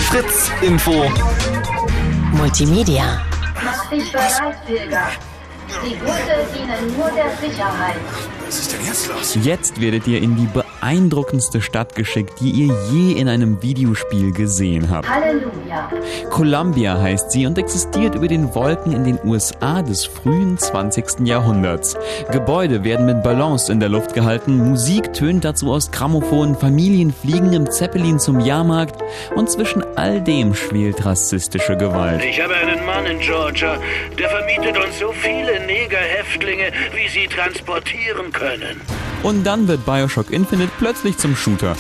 Fritz Info. Multimedia. Mach dich bereit, Pilger. Die Busse dienen nur der Sicherheit. Was ist denn jetzt los? Jetzt werdet ihr in die beeindruckendste Stadt geschickt, die ihr je in einem Videospiel gesehen habt. Halleluja. Columbia heißt sie und existiert über den Wolken in den USA des frühen 20. Jahrhunderts. Gebäude werden mit Ballons in der Luft gehalten, Musik tönt dazu aus Grammophon, Familien fliegen im Zeppelin zum Jahrmarkt und zwischen all dem schwelt rassistische Gewalt. Ich habe einen Mann in Georgia, der vermietet uns so viele Negerhäftlinge, wie sie transportieren können. Und dann wird Bioshock Infinite plötzlich zum Shooter.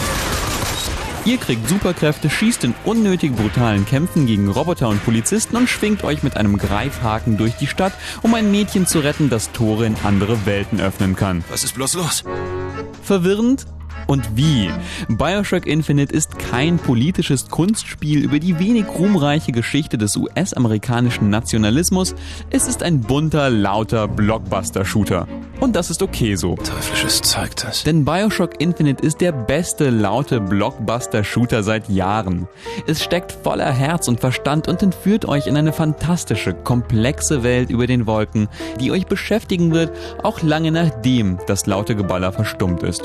Ihr kriegt Superkräfte, schießt in unnötig brutalen Kämpfen gegen Roboter und Polizisten und schwingt euch mit einem Greifhaken durch die Stadt, um ein Mädchen zu retten, das Tore in andere Welten öffnen kann. Was ist bloß los? Verwirrend? Und wie? Bioshock Infinite ist kein politisches Kunstspiel über die wenig ruhmreiche Geschichte des US-amerikanischen Nationalismus. Es ist ein bunter, lauter Blockbuster-Shooter. Und das ist okay so. Teuflisches Zeug das. Denn Bioshock Infinite ist der beste, laute Blockbuster-Shooter seit Jahren. Es steckt voller Herz und Verstand und entführt euch in eine fantastische, komplexe Welt über den Wolken, die euch beschäftigen wird, auch lange nachdem das laute Geballer verstummt ist.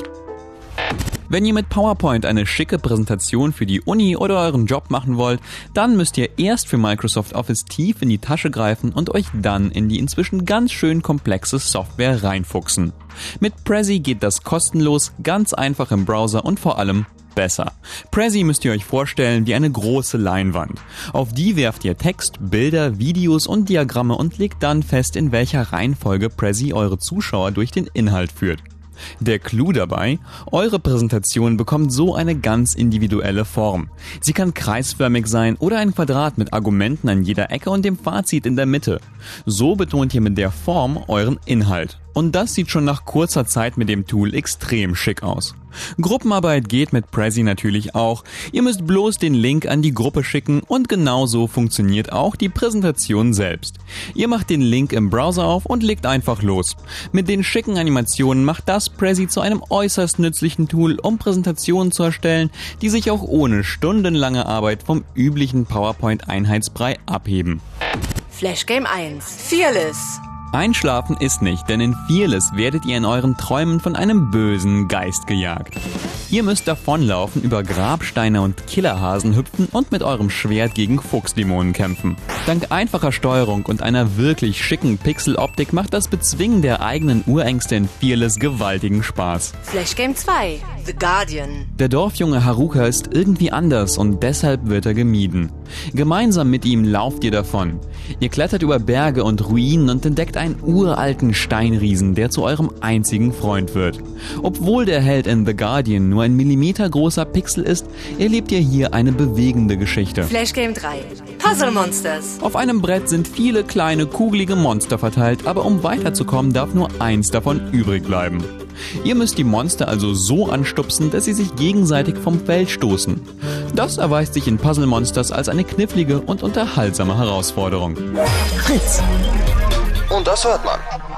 Wenn ihr mit PowerPoint eine schicke Präsentation für die Uni oder euren Job machen wollt, dann müsst ihr erst für Microsoft Office tief in die Tasche greifen und euch dann in die inzwischen ganz schön komplexe Software reinfuchsen. Mit Prezi geht das kostenlos, ganz einfach im Browser und vor allem besser. Prezi müsst ihr euch vorstellen wie eine große Leinwand. Auf die werft ihr Text, Bilder, Videos und Diagramme und legt dann fest, in welcher Reihenfolge Prezi eure Zuschauer durch den Inhalt führt. Der Clou dabei: eure Präsentation bekommt so eine ganz individuelle Form. Sie kann kreisförmig sein oder ein Quadrat mit Argumenten an jeder Ecke und dem Fazit in der Mitte. So betont ihr mit der Form euren Inhalt. Und das sieht schon nach kurzer Zeit mit dem Tool extrem schick aus. Gruppenarbeit geht mit Prezi natürlich auch. Ihr müsst bloß den Link an die Gruppe schicken und genauso funktioniert auch die Präsentation selbst. Ihr macht den Link im Browser auf und legt einfach los. Mit den schicken Animationen macht das Prezi zu einem äußerst nützlichen Tool, um Präsentationen zu erstellen, die sich auch ohne stundenlange Arbeit vom üblichen PowerPoint-Einheitsbrei abheben. Flash Game 1. Fearless. Einschlafen ist nicht, denn in Fearless werdet ihr in euren Träumen von einem bösen Geist gejagt. Ihr müsst davonlaufen, über Grabsteine und Killerhasen hüpfen und mit eurem Schwert gegen Fuchsdämonen kämpfen. Dank einfacher Steuerung und einer wirklich schicken Pixeloptik macht das Bezwingen der eigenen Urängste in Fearless gewaltigen Spaß. Flash Game 2. The Guardian. Der Dorfjunge Haruka ist irgendwie anders und deshalb wird er gemieden. Gemeinsam mit ihm lauft ihr davon. Ihr klettert über Berge und Ruinen und entdeckt einen uralten Steinriesen, der zu eurem einzigen Freund wird. Obwohl der Held in The Guardian nur ein millimetergroßer Pixel ist, erlebt ihr hier eine bewegende Geschichte. Flash Game 3. Puzzle Monsters. Auf einem Brett sind viele kleine, kugelige Monster verteilt, aber um weiterzukommen, darf nur eins davon übrig bleiben. Ihr müsst die Monster also so anstupsen, dass sie sich gegenseitig vom Feld stoßen. Das erweist sich in Puzzle Monsters als eine knifflige und unterhaltsame Herausforderung. Und das hört man.